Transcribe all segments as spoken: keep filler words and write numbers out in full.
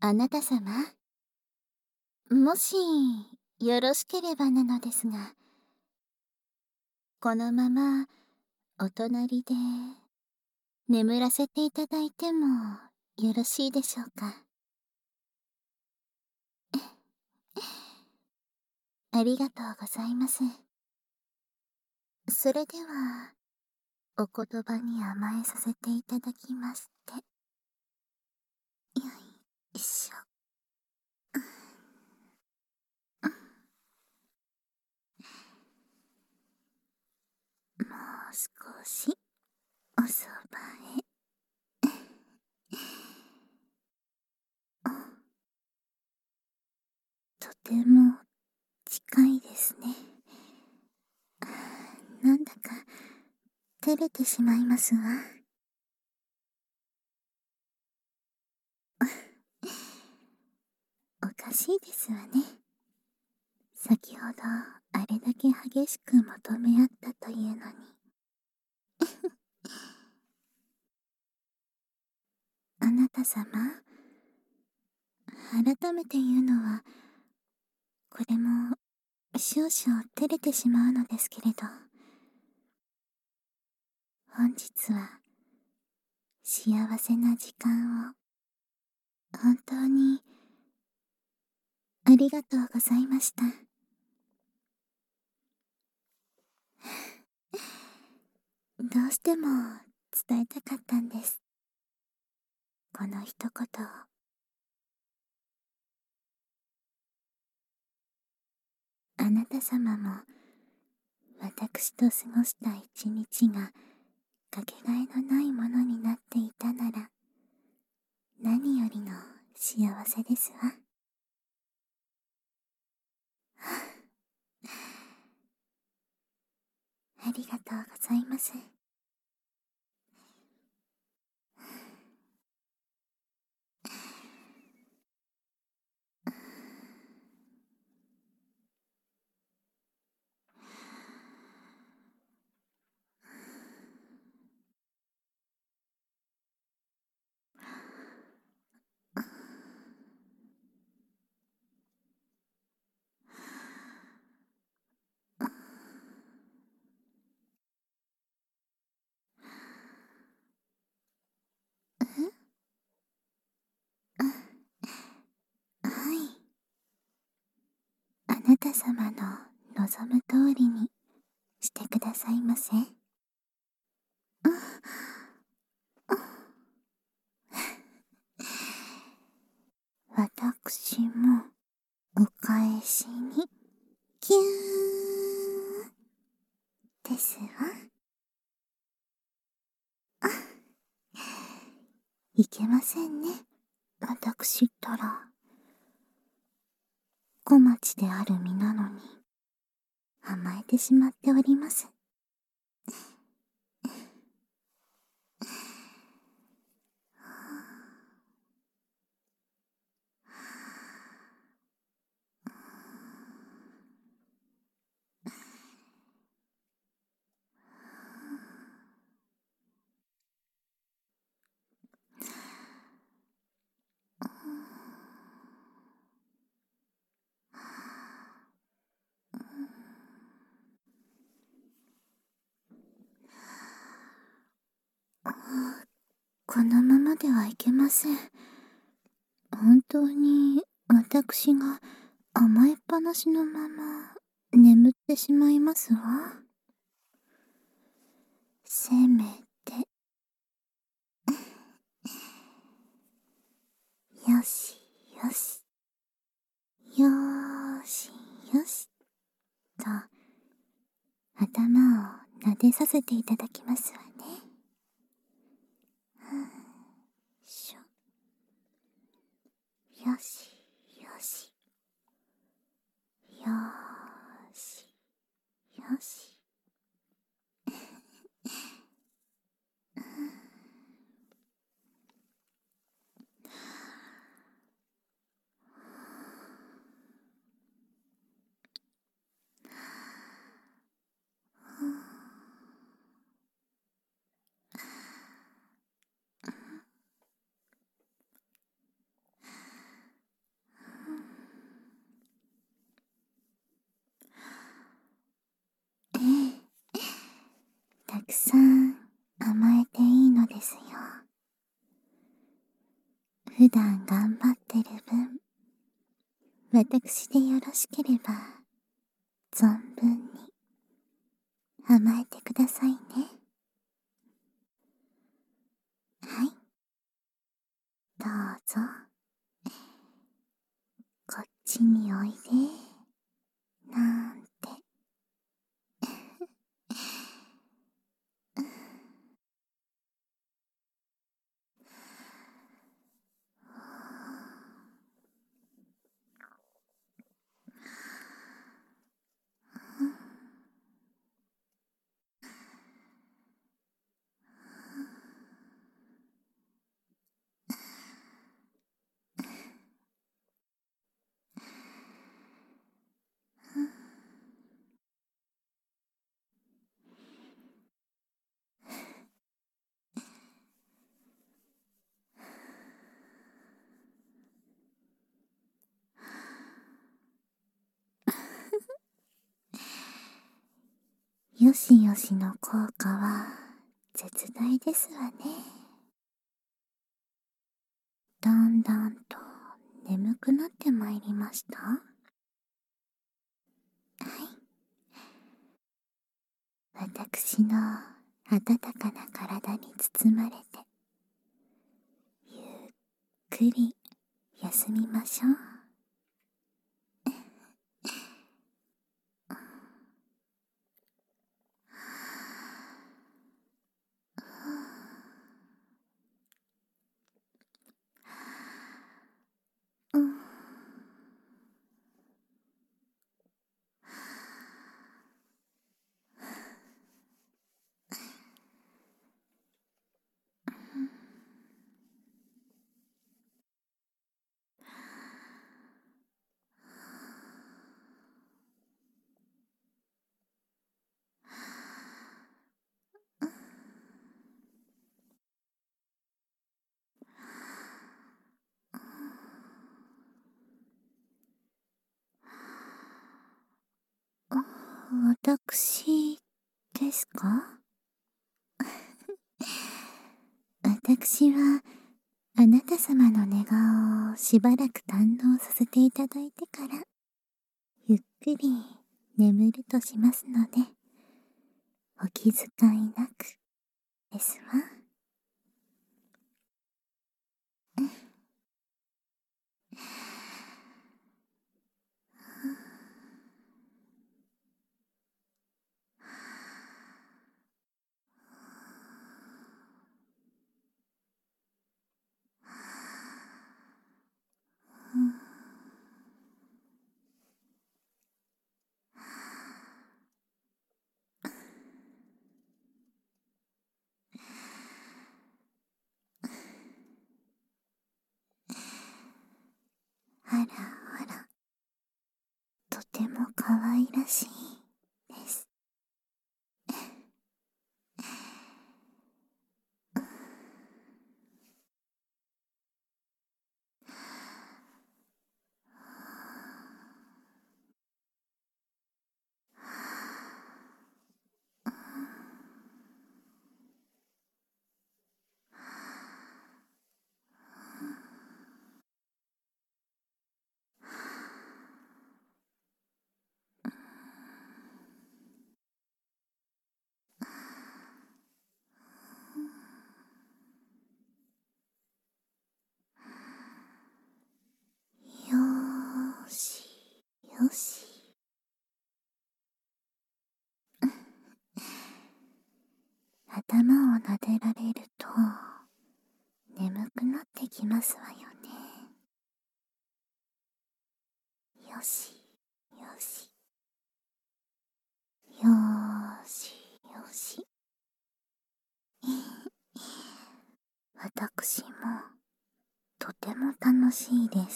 あなた様、もしよろしければなのですが、このままお隣で眠らせていただいてもよろしいでしょうか。ありがとうございます。それでは、お言葉に甘えさせていただきまして。よいしょ。もう少しおそばへ。とても近いですね。なんだか照れてしまいますわ。おかしいですわね。先ほどあれだけ激しく求め合ったというのに。あなた様、改めて言うのは、これも少々照れてしまうのですけれど、本日は幸せな時間を本当にありがとうございました。どうしても伝えたかったんです。この一言を。あなた様も私と過ごした一日がかけがえのないものになっていたなら、何よりの幸せですわ。ありがとうございます。はい。あなた様の望む通りにしてくださいませ。私もお返しにキューですわ。いけませんね、私ったら。小町である身なのに甘えてしまっております。このままではいけません。本当に私が甘えっぱなしのまま眠ってしまいますわ。せめて。よしよし。よーしよし。と、頭を撫でさせていただきますわね。しょ。よしよし。よーしよし。 くさん甘えていいのですよ。普段頑張ってる分、私でよろしければ存分に甘えてくださいね。はい、どうぞ。こっちにおいで、なんて。よしよしの効果は絶大ですわね。だんだんと眠くなってまいりました。はい、私の温かな体に包まれてゆっくり休みましょう。うん、私ですか？私はあなた様の寝顔をしばらく堪能させていただいてからゆっくり眠るとしますので、お気遣いなくですわ。あらあら、とても可愛らしいです。よーしよし。頭を撫でられると眠くなってきますわよね。よしよしよーしよし。私もとても楽しいです。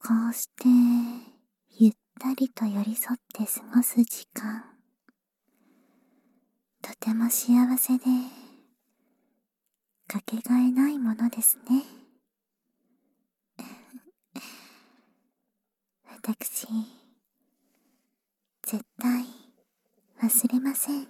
こうしてゆったりと寄り添って過ごす時間、とても幸せでかけがえないものですね。私、絶対忘れません。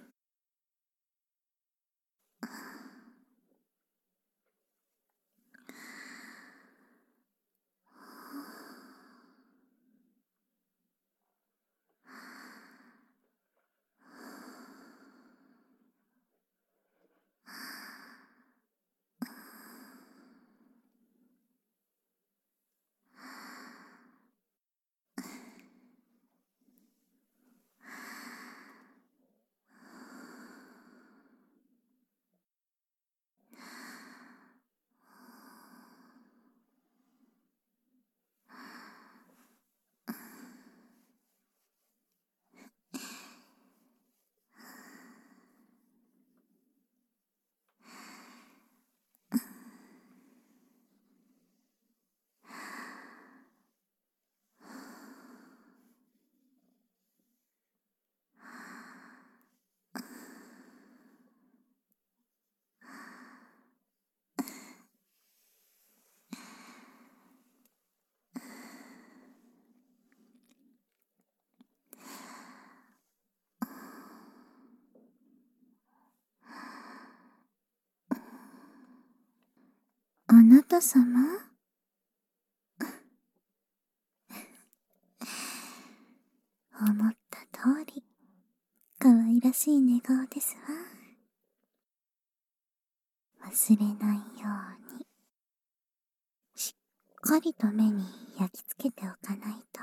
あなた様？思った通り、可愛らしい寝顔ですわ。忘れないように、しっかりと目に焼き付けておかないと。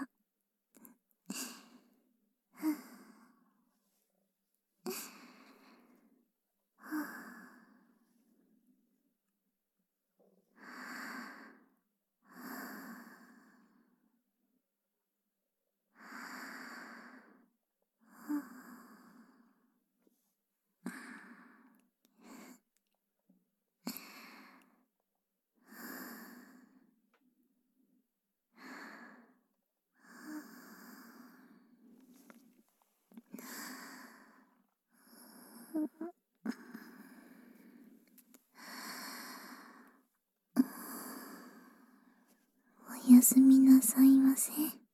おやすみなさいませ。